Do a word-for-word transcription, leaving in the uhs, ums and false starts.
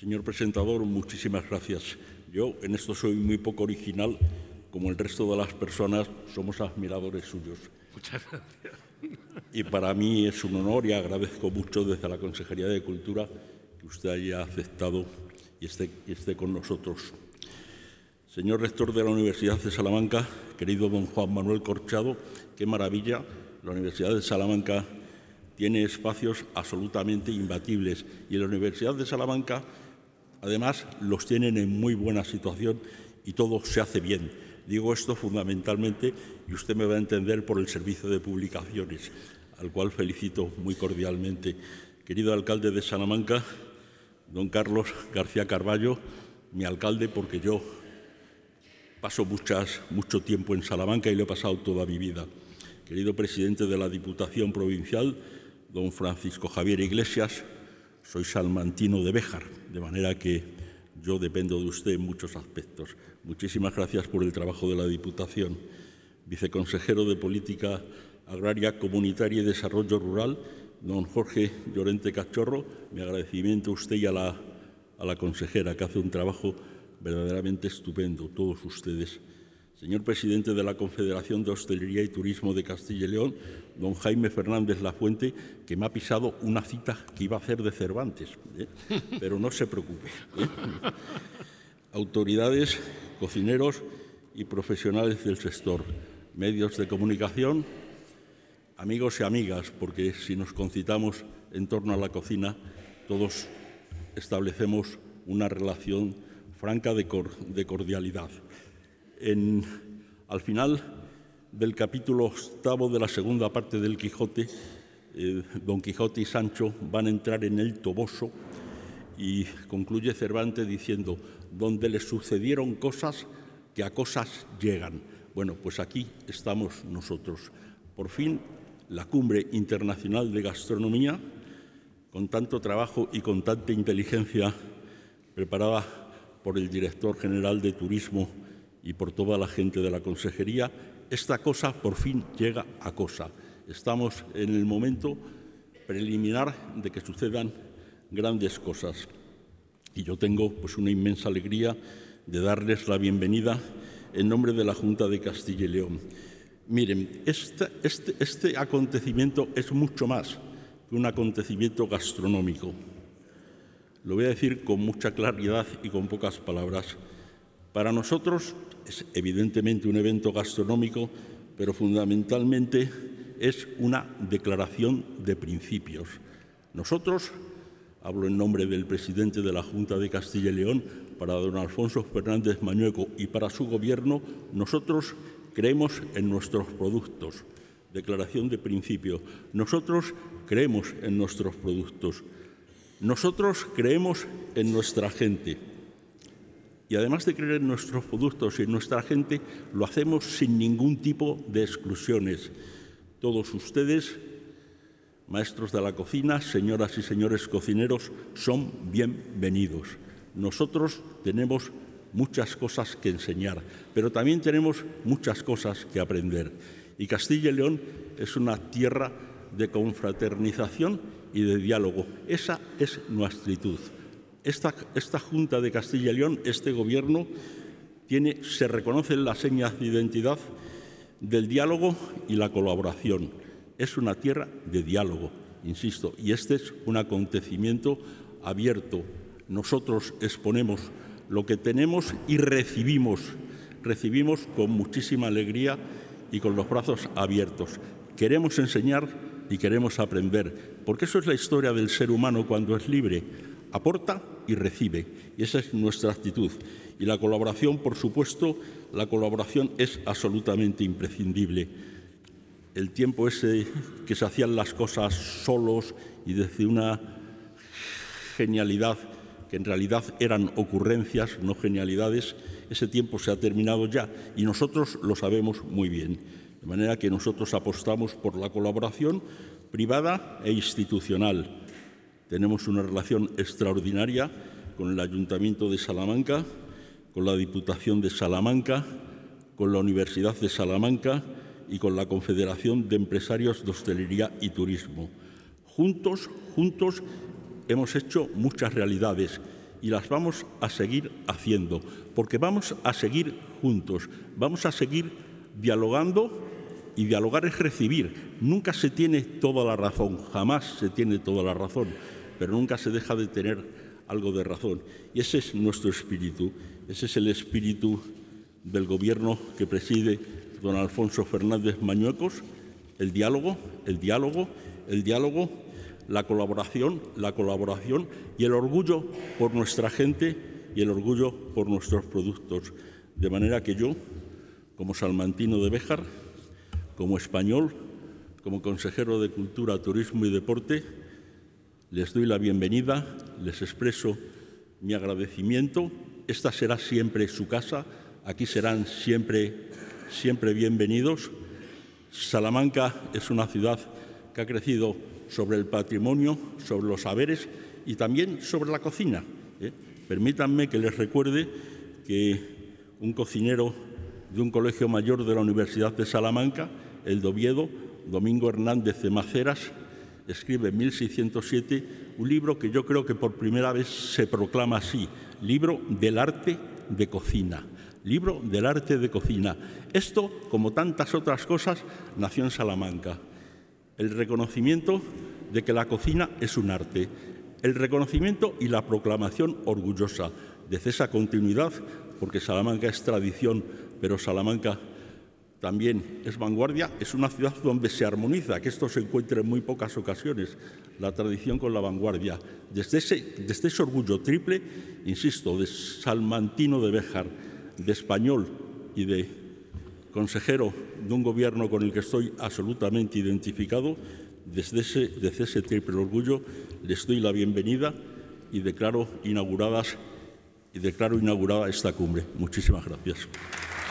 Señor presentador, muchísimas gracias. Yo en esto soy muy poco original, como el resto de las personas somos admiradores suyos. Muchas gracias. Y para mí es un honor y agradezco mucho desde la Consejería de Cultura que usted haya aceptado y esté, y esté con nosotros. Señor rector de la Universidad de Salamanca, querido don Juan Manuel Corchado, qué maravilla, la Universidad de Salamanca tiene espacios absolutamente imbatibles y la Universidad de Salamanca, además, los tienen en muy buena situación y todo se hace bien. Digo esto fundamentalmente, y usted me va a entender, por el servicio de publicaciones, al cual felicito muy cordialmente. Querido alcalde de Salamanca, don Carlos García Carballo, mi alcalde, porque yo paso muchas, mucho tiempo en Salamanca y lo he pasado toda mi vida. Querido presidente de la Diputación Provincial, don Francisco Javier Iglesias, soy salmantino de Béjar, de manera que yo dependo de usted en muchos aspectos. Muchísimas gracias por el trabajo de la Diputación. Viceconsejero de Política Agraria, Comunitaria y Desarrollo Rural, don Jorge Llorente Cachorro, mi agradecimiento a usted y a la, a la consejera, que hace un trabajo verdaderamente estupendo, todos ustedes. Señor presidente de la Confederación de Hostelería y Turismo de Castilla y León, don Jaime Fernández Lafuente, que me ha pisado una cita que iba a hacer de Cervantes, ¿eh? Pero no se preocupe, ¿eh? Autoridades, cocineros y profesionales del sector, medios de comunicación, amigos y amigas, porque si nos concitamos en torno a la cocina, todos establecemos una relación franca de, cor de cordialidad. En, al final del capítulo octavo de la segunda parte del Quijote, eh, Don Quijote y Sancho van a entrar en el Toboso y concluye Cervantes diciendo, donde les sucedieron cosas que a cosas llegan. Bueno, pues aquí estamos nosotros. Por fin, la Cumbre Internacional de Gastronomía, con tanto trabajo y con tanta inteligencia, preparada por el director general de Turismo y por toda la gente de la Consejería, esta cosa por fin llega a cosa. Estamos en el momento preliminar de que sucedan grandes cosas. Y yo tengo pues una inmensa alegría de darles la bienvenida en nombre de la Junta de Castilla y León. Miren, este, este, este acontecimiento es mucho más que un acontecimiento gastronómico. Lo voy a decir con mucha claridad y con pocas palabras. Para nosotros es evidentemente un evento gastronómico, pero fundamentalmente es una declaración de principios. Nosotros, hablo en nombre del presidente de la Junta de Castilla y León, para don Alfonso Fernández Mañueco y para su gobierno, nosotros creemos en nuestros productos. Declaración de principios. Nosotros creemos en nuestros productos. Nosotros creemos en nuestra gente. Y además de creer en nuestros productos y en nuestra gente, lo hacemos sin ningún tipo de exclusiones. Todos ustedes, maestros de la cocina, señoras y señores cocineros, son bienvenidos. Nosotros tenemos muchas cosas que enseñar, pero también tenemos muchas cosas que aprender. Y Castilla y León es una tierra de confraternización y de diálogo. Esa es nuestra actitud. Esta, esta Junta de Castilla y León, este Gobierno, tiene, se reconocen las señas de identidad del diálogo y la colaboración. Es una tierra de diálogo, insisto, y este es un acontecimiento abierto. Nosotros exponemos lo que tenemos y recibimos, recibimos con muchísima alegría y con los brazos abiertos. Queremos enseñar y queremos aprender, porque eso es la historia del ser humano cuando es libre. Aporta y recibe, y esa es nuestra actitud. Y la colaboración, por supuesto, la colaboración es absolutamente imprescindible. El tiempo ese que se hacían las cosas solos y desde una genialidad, que en realidad eran ocurrencias, no genialidades, ese tiempo se ha terminado ya y nosotros lo sabemos muy bien. De manera que nosotros apostamos por la colaboración privada e institucional. Tenemos una relación extraordinaria con el Ayuntamiento de Salamanca, con la Diputación de Salamanca, con la Universidad de Salamanca y con la Confederación de Empresarios de Hostelería y Turismo. Juntos, juntos hemos hecho muchas realidades y las vamos a seguir haciendo, porque vamos a seguir juntos, vamos a seguir dialogando, y dialogar es recibir. Nunca se tiene toda la razón, jamás se tiene toda la razón, pero nunca se deja de tener algo de razón. Y ese es nuestro espíritu, ese es el espíritu del Gobierno que preside don Alfonso Fernández Mañuecos, el diálogo, el diálogo, el diálogo, la colaboración, la colaboración y el orgullo por nuestra gente y el orgullo por nuestros productos. De manera que yo, como salmantino de Béjar, como español, como consejero de Cultura, Turismo y Deporte, les doy la bienvenida, les expreso mi agradecimiento. Esta será siempre su casa, aquí serán siempre, siempre bienvenidos. Salamanca es una ciudad que ha crecido sobre el patrimonio, sobre los saberes y también sobre la cocina. ¿eh? Permítanme que les recuerde que un cocinero de un colegio mayor de la Universidad de Salamanca, el de Oviedo, Domingo Hernández de Maceras, escribe en mil seiscientos siete un libro que yo creo que por primera vez se proclama así, Libro del arte de cocina. Libro del arte de cocina. Esto, como tantas otras cosas, nació en Salamanca. El reconocimiento de que la cocina es un arte. El reconocimiento y la proclamación orgullosa de esa continuidad, porque Salamanca es tradición, pero Salamanca también es vanguardia, es una ciudad donde se armoniza, que esto se encuentra en muy pocas ocasiones, la tradición con la vanguardia. Desde ese, desde ese orgullo triple, insisto, de salmantino de Béjar, de español y de consejero de un gobierno con el que estoy absolutamente identificado, desde ese, desde ese triple orgullo les doy la bienvenida y declaro inauguradas y declaro inaugurada esta cumbre. Muchísimas gracias.